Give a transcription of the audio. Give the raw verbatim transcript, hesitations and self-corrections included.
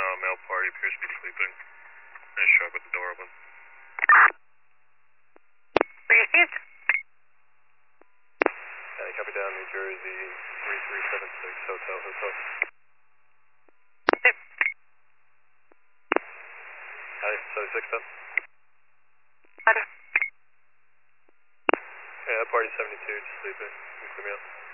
Uh, male party appears to be sleeping. I just show up with the door open. Received. Uh, copy down, New Jersey, three three seven six, Hotel, Hotel. Yep. Hi, seventy-six then. Better. Yeah, party seventy-two, just sleeping. You can clear me out.